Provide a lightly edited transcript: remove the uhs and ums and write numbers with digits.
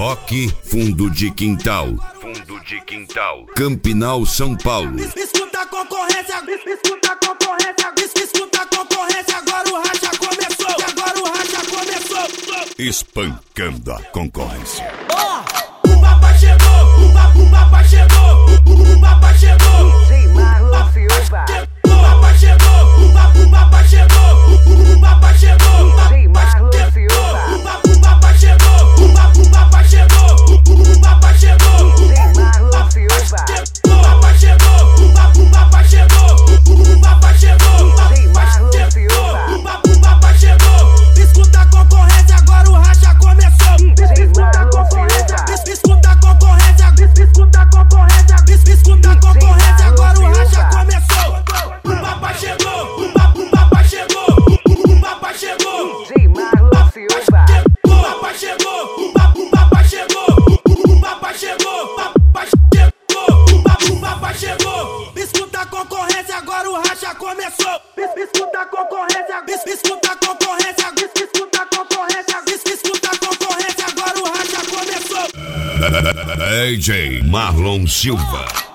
Rock, Fundo de Quintal. Campinal, São Paulo. Escuta a concorrência, escuta a concorrência, escuta a concorrência, agora o racha começou, Espancando a concorrência. O papai chegou, o papai chegou, o papai chegou. DJ Marlon Silva. O papai chegou, o papai chegou, o papai chegou. DJ Marlon Silva. O papai chegou, o papai chegou, o papai chegou. DJ Marlon Silva. O papai chegou, o papai chegou, o papai chegou. DJ Marlon Silva. O papai chegou. Escuta a concorrência, agora o racha começou. DJ Marlon Silva. Escuta a concorrência, escuta a concorrência, escuta a concorrência, agora o racha começou. O papai chegou, o papai chegou, o papai chegou. DJ Marlon Silva. O papai chegou, o papai chegou, o papai chegou, o papai chegou. Escuta a concorrência, agora o racha começou. Escuta a concorrência, escuta a concorrência, escuta a concorrência, escuta a concorrência, agora o racha começou. DJ Marlon Silva.